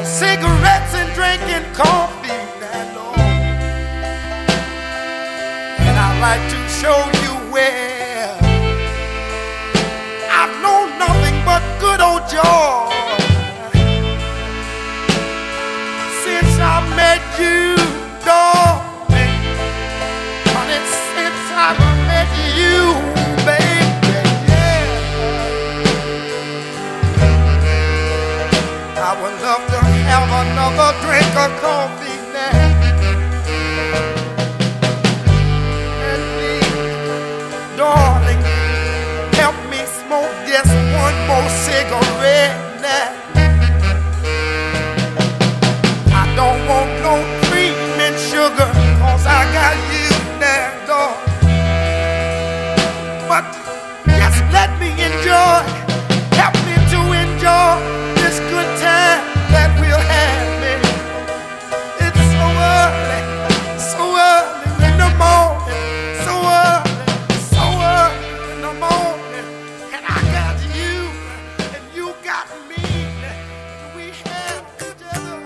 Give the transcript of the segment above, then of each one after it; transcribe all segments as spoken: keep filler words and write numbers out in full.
cigarettes and drinking coffee, that Lord. And I'd like to show you where I've known nothing but good old joy since I met you, darling. Honey, since I met you, baby, yeah. I would love to have another drink of coffee now. And please, darling, help me smoke just one more cigarette now. I don't want no cream and sugar, cause I got you now, darling. But just let me enjoy, help me to enjoy this good time that we'll have, man. It's so early, so early in the morning, so early, so early in the morning. And I got you, and you got me, and we have each other.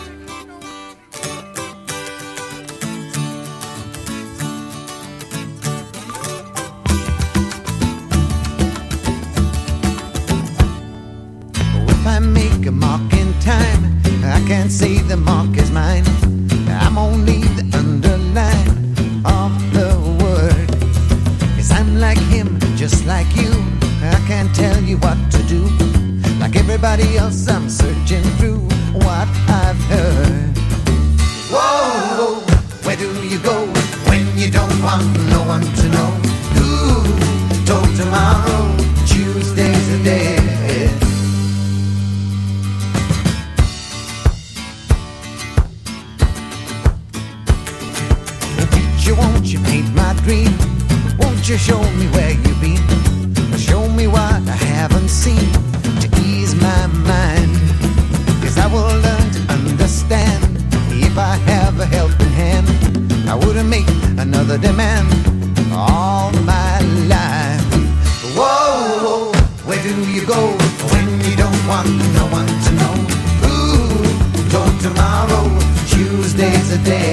If I make a mark in time, I can't say the mark is mine. I'm only the underline of the word. Yes, I'm like him, just like you. I can't tell you what to do. Like everybody else, I'm searching through what I've heard. Whoa, where do you go when you don't want no one to know? Who told tomorrow, Tuesday's a day. Won't you paint my dream? Won't you show me where you've been? Show me what I haven't seen to ease my mind. Cause I will learn to understand if I have a helping hand. I wouldn't make another demand all my life. Whoa, where do you go when you don't want no one to know? Ooh, told tomorrow, Tuesday's a day.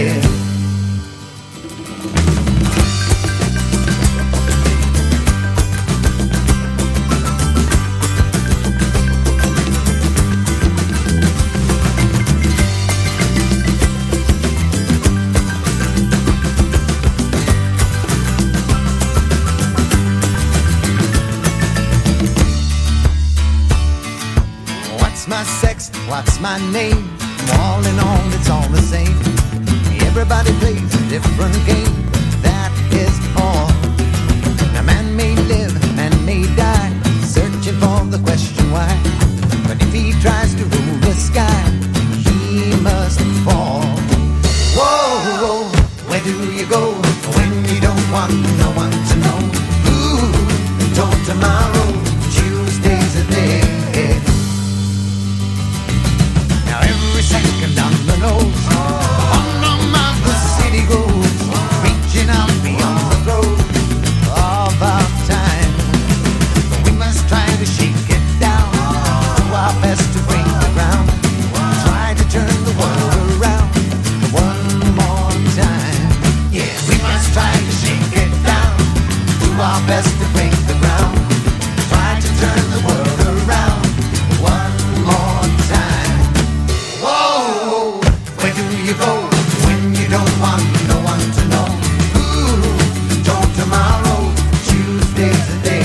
What's my name? All in all, it's all the same. Everybody plays a different game, that is all. A man may live and may die, searching for the question why. But if he tries to rule the sky, he must fall. Whoa, whoa, where do you go when you don't want no one to know? Ooh, told tomorrow, Tuesday's a day. Second on the nose, on the mouth the city goes, reaching out beyond the road of our time. But we must try to shake it down, do our best to break the ground, try to turn the world around one more time. Yeah, we must try to shake it down, do our best to break the ground, try to turn the world around one more time. Whoa, where do you go when you don't want no one to know? Ooh, told tomorrow, Tuesday's the day.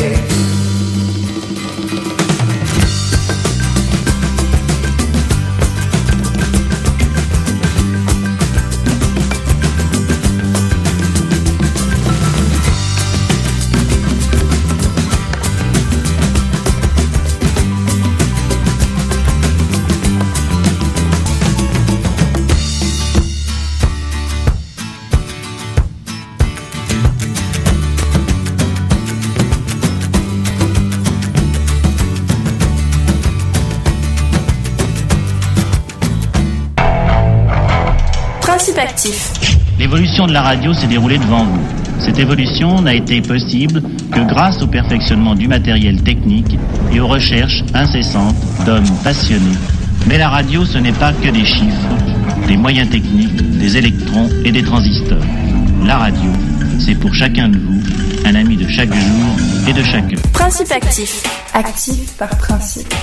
Actif. L'évolution de la radio s'est déroulée devant vous. Cette évolution n'a été possible que grâce au perfectionnement du matériel technique et aux recherches incessantes d'hommes passionnés Mais la radio, ce n'est pas que des chiffres, des moyens techniques, des électrons et des transistors. La radio, c'est pour chacun de vous, un ami de chaque jour et de chaque heure. Principe actif. Actif par principe.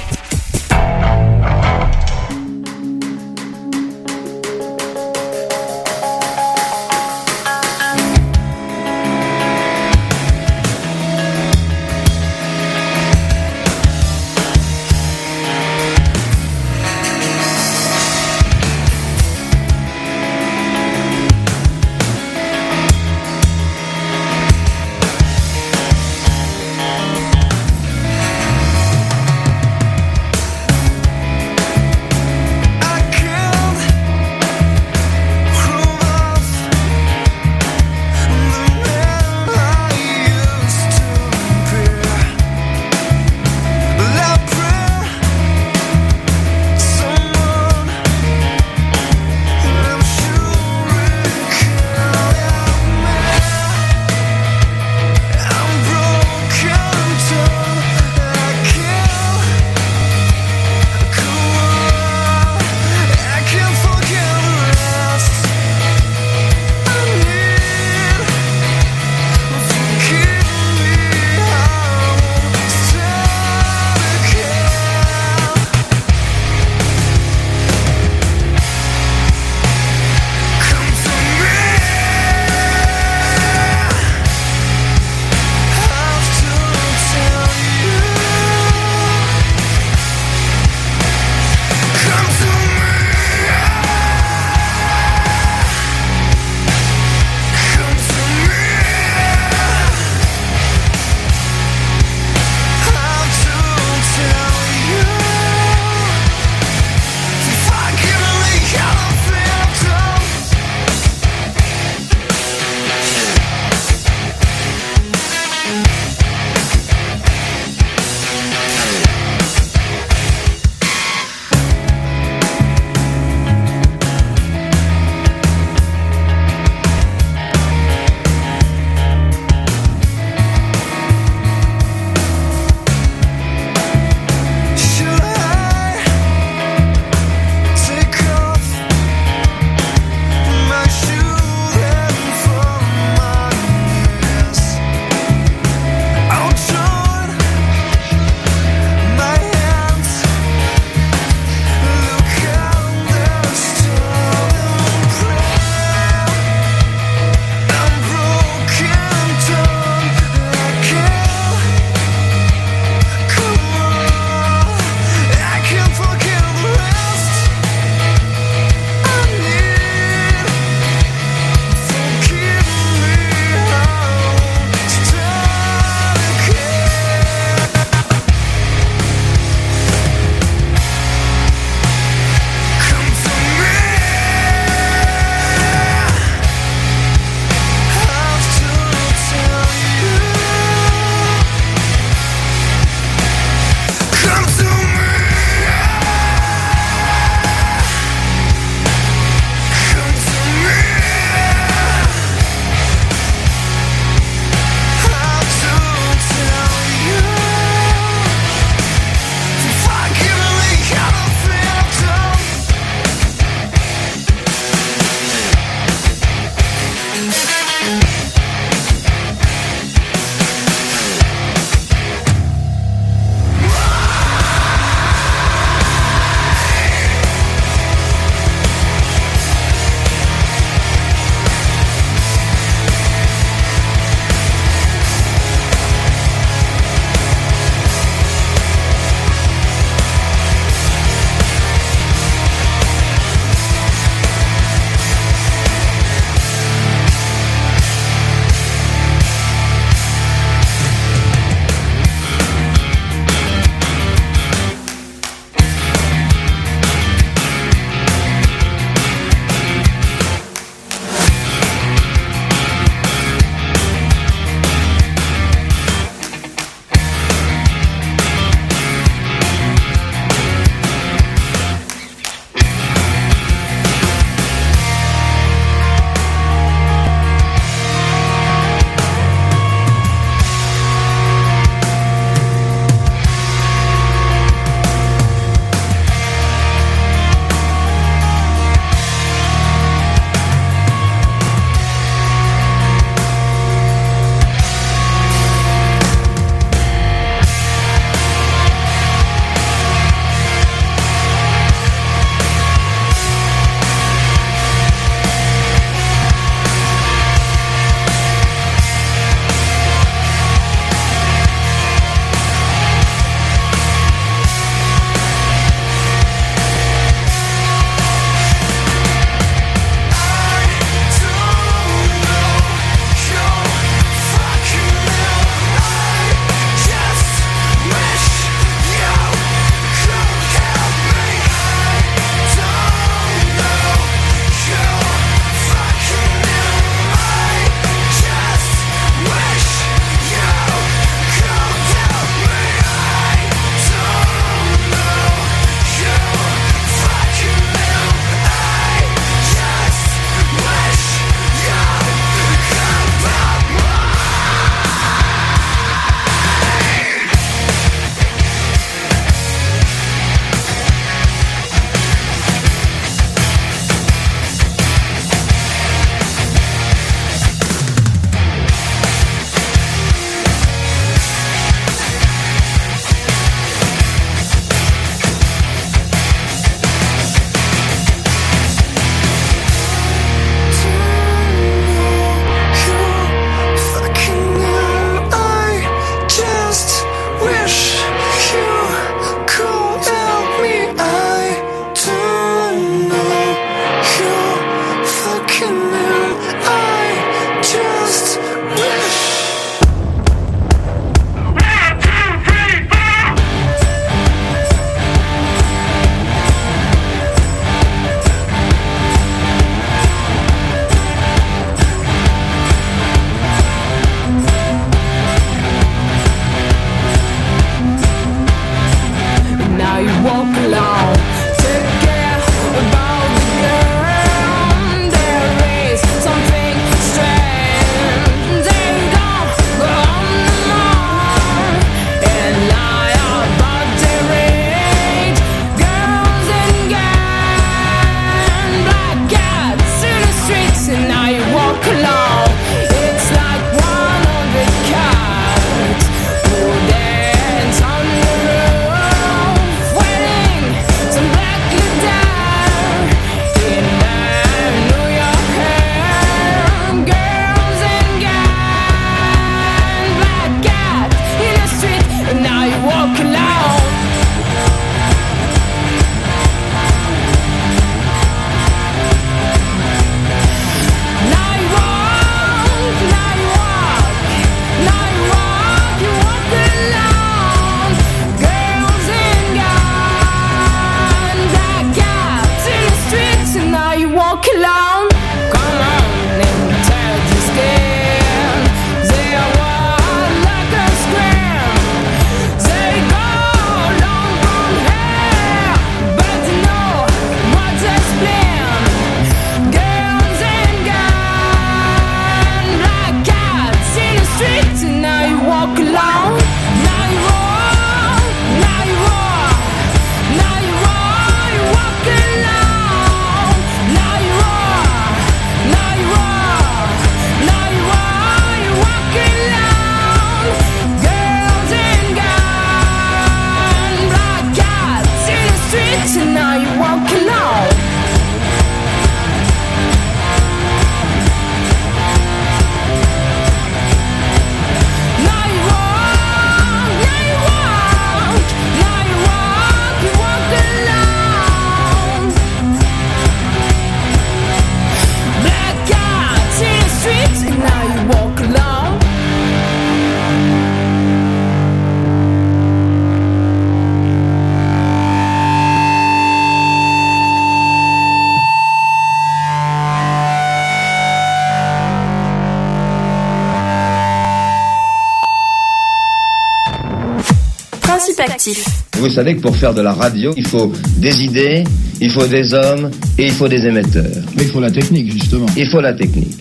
Principactif. Vous savez que pour faire de la radio, il faut des idées, il faut des hommes et il faut des émetteurs. Mais il faut la technique, justement. Il faut la technique.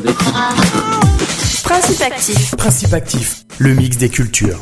Principactif. Principactif, le mix des cultures.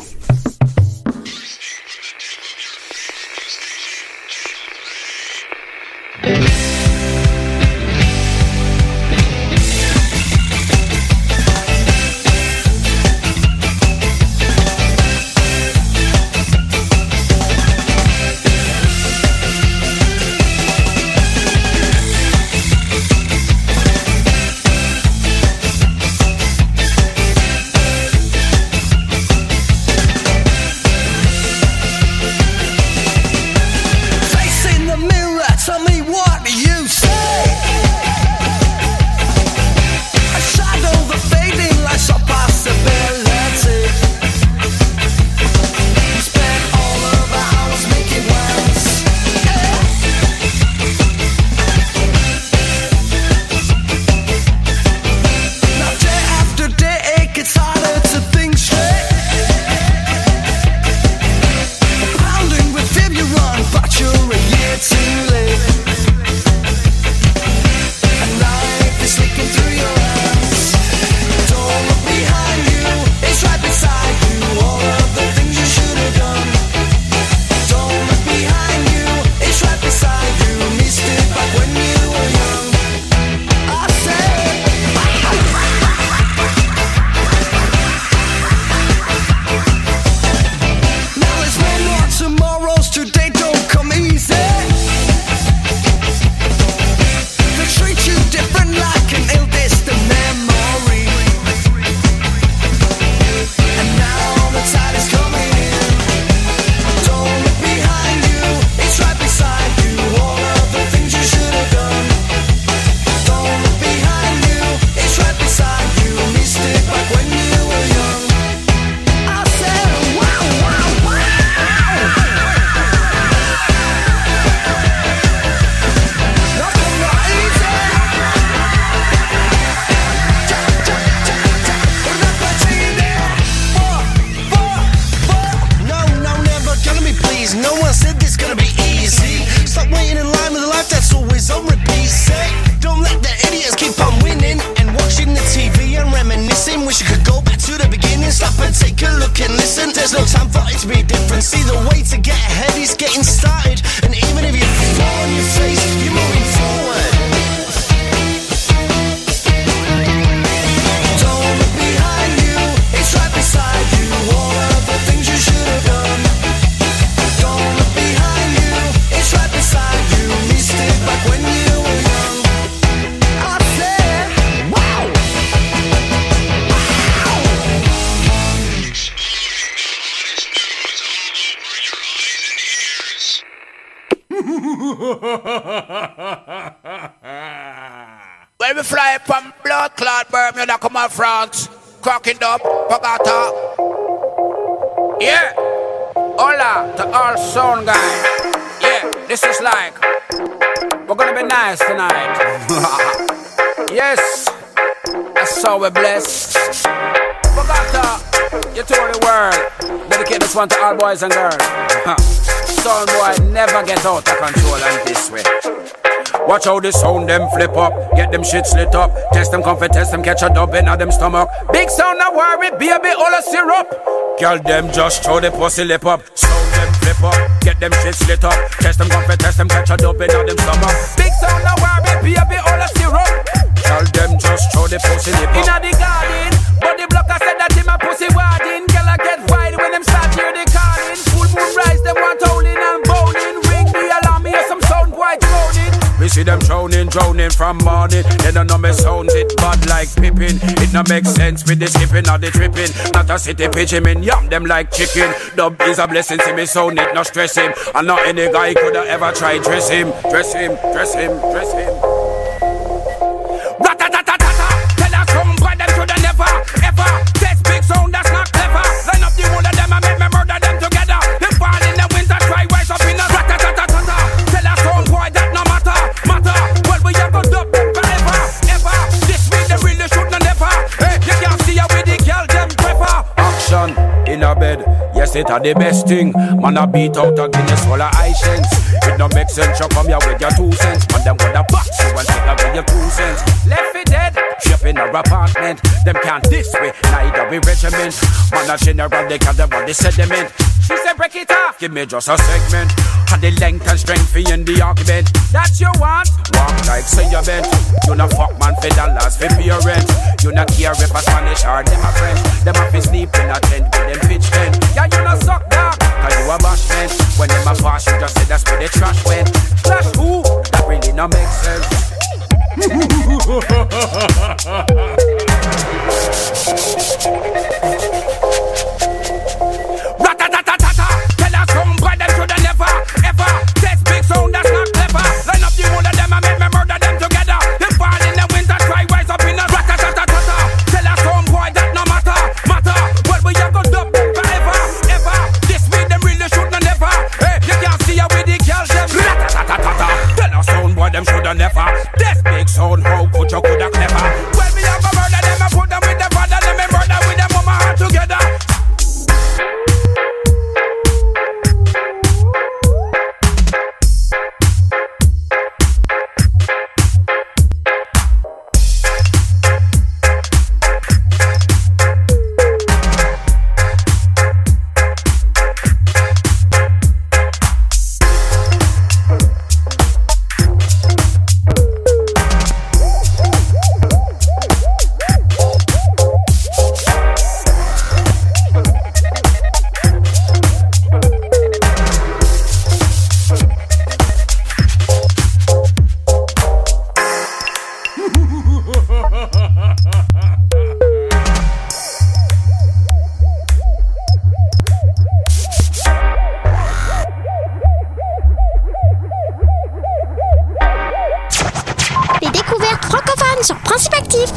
When we fly from blood clot Bermuda, come on France, cracking up, Pagata. Yeah, hola to all sound guys. Yeah, this is like, we're gonna be nice tonight. Yes, that's how we're blessed. Pagata, you told the world, dedicate this one to all boys and girls. Sound boy never get out of control and this way. Watch how the sound them flip up, get them shit slit up, test them comfort, test them catch a dub in them stomach. Big sound no worry, baby, all a syrup. Girl them just throw the pussy lip up, sound them flip up, get them shit slit up, test them comfort, test them catch a dub in them stomach. Big sound no worry, baby, all a syrup. Girl them just throw the pussy lip up. Inna the garden, but the blocker said that him a pussy warding. Girl I get wild when them start hear the calling. Full moon rise, them want howling and bowling. Ring the alarm, hear some sound boy droning. We see them drowning, drowning from morning. They don't know me sounds it bad like Pippin. It no make sense with the skipping or the tripping. Not a city pitch him in, yam them like chicken. Dub is a blessing, see me sound it, not stress him. And not any guy could have ever tried dress him. Dress him, dress him, dress him. Rat-a-tat-tat-tat-tat. Tell us some boy them to the never, ever. Test big sound that's not clever. Line up the whole of them and make me murder them together. They fall in the winter, try rise up in a rat-a-tat-tat-tat. Tell us some boy that no matter. Matter, well we have got up them forever, ever. This mean they really should not never. Hey, you can't see how with the girl them prefer. Action in a bed, yes it a the best thing. Man a beat out a Guinness full of Haitians. It no make sense, you come here with your two cents. Man them gonna box you and take away your two cents. Left it dead, ship in our apartment. Them can't this way, neither we regiment. Man a general, they can't them on the sediment. She said break it off, give me just a segment. And the length and strength for in the argument. That you want, walk like say you bent. You no fuck man for dollars for parents. You no care if a Spanish or them a French. Them a fi sleep in a tent with them pitch tent. Yeah, you no suck dog, cause you a bashment. When them a pass, you just say that's where the trash went. Trash who? That really no make sense. Rat-a-tat-tat-tat. Tell us some boy them shoulda never, ever test big sound that's not clever. Line up the whole of them and make me murder them together. They fall in the winter, try rise up in a rat-a-tat-tat-tat. Tell us some boy that no matter, matter. Well we a go dub them forever, ever. This way them really shoulda never. Hey, you can't see how we the girls them. Rat-a-tat-tat-tat. Tell us some boy them shoulda never. Test big sound, how could you coulda clever? Well we a go murder them and put them with the father, them and murder with them mama all together. Les découvertes francophones sur Principe Actif.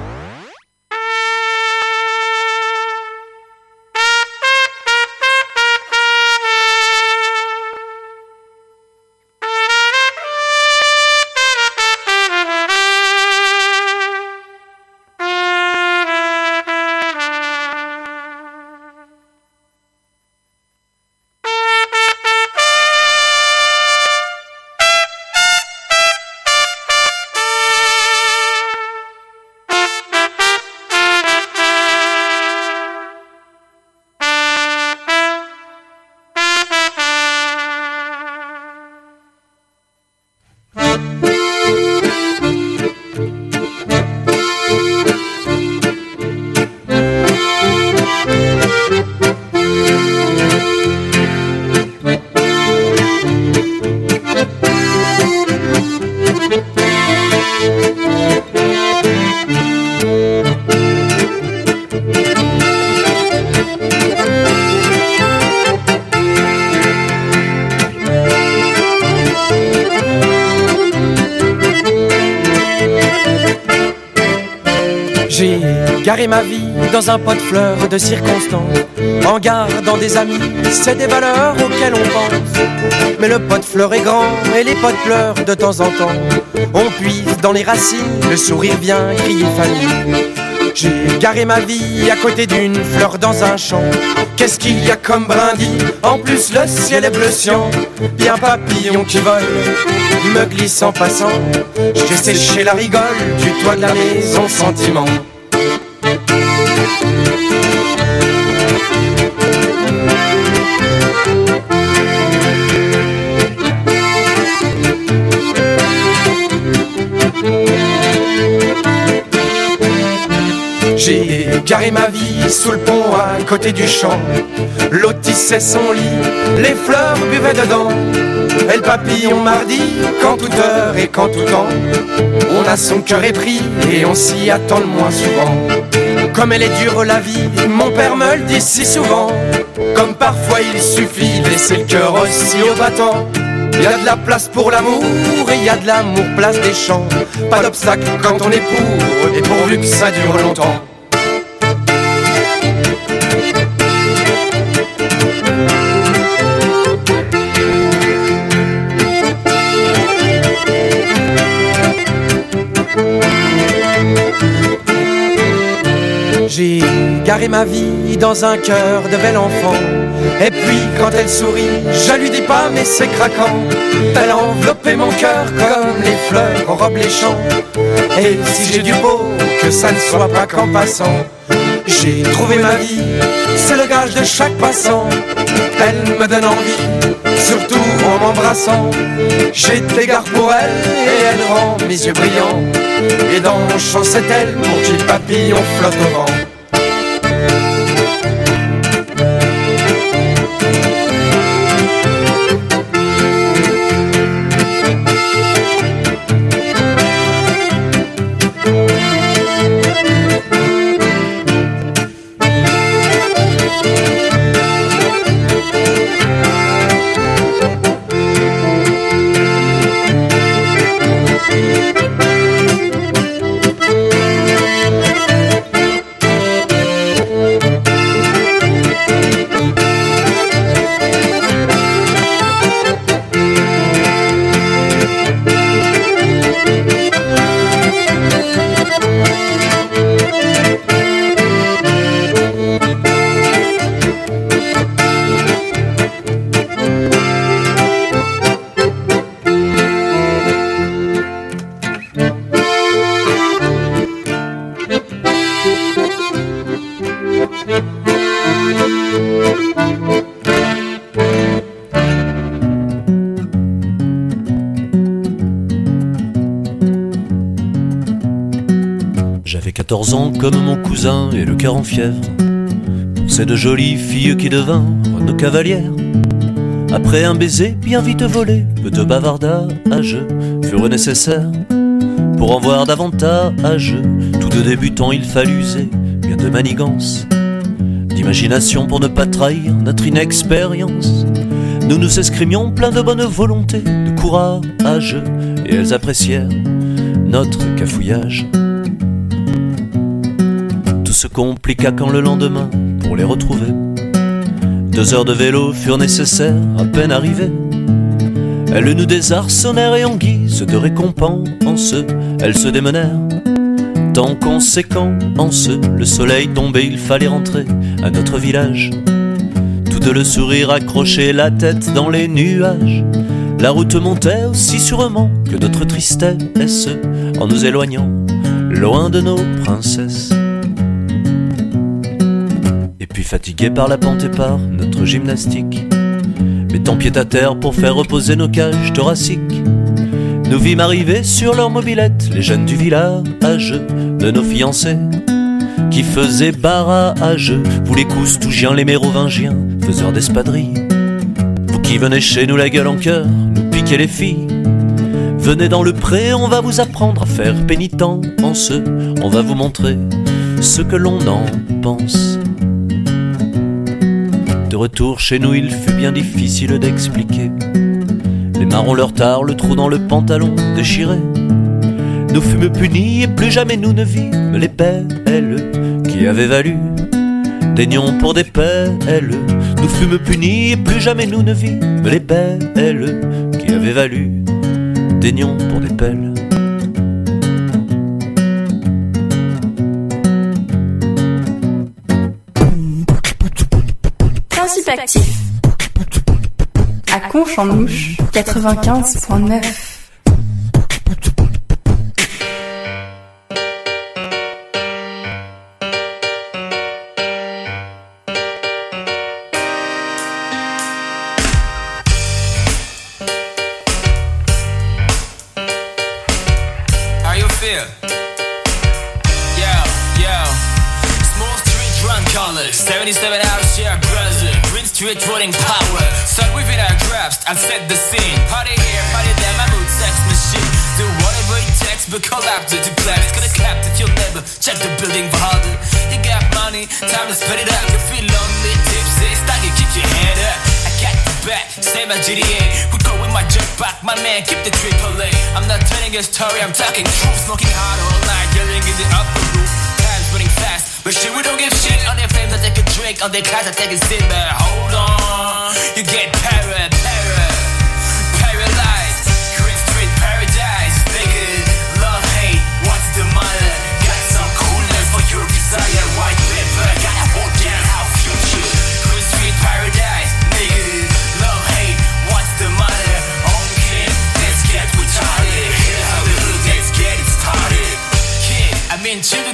J'ai garé ma vie dans un pot de fleurs de circonstance, en gardant des amis, c'est des valeurs auxquelles on pense. Mais le pot de fleurs est grand et les pots pleurent de temps en temps. On puise dans les racines, le sourire vient crier famille. J'ai garé ma vie à côté d'une fleur dans un champ. Qu'est-ce qu'il y a comme brindille? En plus le ciel est bleu cyan. Bien papillon qui vole, me glisse en passant. J'ai séché la rigole du toit de la maison sentiment. J'ai garé ma vie sous le pont à côté du champ. L'eau tissait son lit, les fleurs buvaient dedans. Et le papillon mardi, qu'en toute heure et qu'en tout temps, on a son cœur épris et on s'y attend le moins souvent. Comme elle est dure la vie, mon père me le dit si souvent. Comme parfois il suffit de laisser le cœur aussi au battant. Y a de la place pour l'amour et y a de l'amour place des champs. Pas d'obstacle quand on est pour, et pourvu que ça dure longtemps. J'ai garé ma vie dans un cœur de bel enfant. Et puis quand elle sourit, je lui dis pas mais c'est craquant. Elle a enveloppé mon cœur comme les fleurs enrobent les champs. Et si j'ai du beau, que ça ne soit pas qu'en passant. J'ai trouvé ma vie, c'est le gage de chaque passant. Elle me donne envie, surtout en m'embrassant. J'ai de l'égard pour elle et elle rend mes yeux brillants. Et dans mon champ c'est elle pour qui le papillon flotte au vent. quatorze ans comme mon cousin et le cœur en fièvre pour ces deux jolies filles qui devinrent nos cavalières. Après un baiser bien vite volé, peu de bavardages furent nécessaires pour en voir davantage. Tous deux débutants, il fallut user bien de manigance, d'imagination pour ne pas trahir notre inexpérience. Nous nous escrimions plein de bonne volonté, de courage, et elles apprécièrent notre cafouillage. Tout se compliqua quand le lendemain, pour les retrouver, deux heures de vélo furent nécessaires, à peine arrivées. Elles nous désarçonnèrent et en guise de récompense, elles se démenèrent. Tant conséquence, le soleil tombait, il fallait rentrer à notre village. Tout de le sourire accroché, la tête dans les nuages. La route montait aussi sûrement que notre tristesse, en nous éloignant loin de nos princesses. Et puis fatigués par la pente et par notre gymnastique, mettant pied à terre pour faire reposer nos cages thoraciques, nous vîmes arriver sur leur mobilette les jeunes du village, de nos fiancés qui faisaient barrage. Vous les coustougiens, les mérovingiens, faiseurs d'espadrilles, vous qui venez chez nous la gueule en cœur, nous piquer les filles. Venez dans le pré, on va vous apprendre à faire pénitence, on va vous montrer ce que l'on en pense. De retour chez nous, il fut bien difficile d'expliquer. Les marrons leur tard, le trou dans le pantalon déchiré. Nous fûmes punis et plus jamais nous ne vîmes les belles qui avaient valu des nions pour des pelles. Nous fûmes punis et plus jamais nous ne vîmes les belles qui avaient valu des nions pour des pelles. Principe actif. À Conche-en-Ouche, quatre-vingt-quinze point neuf. seventy-seven hours share brother, Green Street rolling power. Start within our grasp and set the scene. Party here, party there, my mood sex machine. Do whatever it takes, but collapse it to collapse. Gonna cap that you'll never check the building for harder. You got money, time to spend it up. You feel lonely, tipsy, start you keep your head up. I got the back, same as G D A. Who go with my jetpack, my man, keep the triple A. I'm not telling a story, I'm talking truth. Smoking hard all night, yelling in the upper roof. Time's running fast, but shit, we don't give shit. On their flames, I take a drink. On their cars, I take a sip. But hold on, you get para, para, paralyzed. Green Street paradise. Naked, love, hate, what's the matter? Got some coolness for your desire. White paper, gotta hold down our future. Green Street paradise.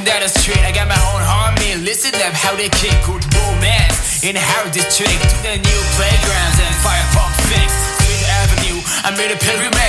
down the street, I got my own army. Listen up how they kick good romance in Harrow District. To the new playgrounds and Firefox fix. Fifth Avenue, I made a pilgrimage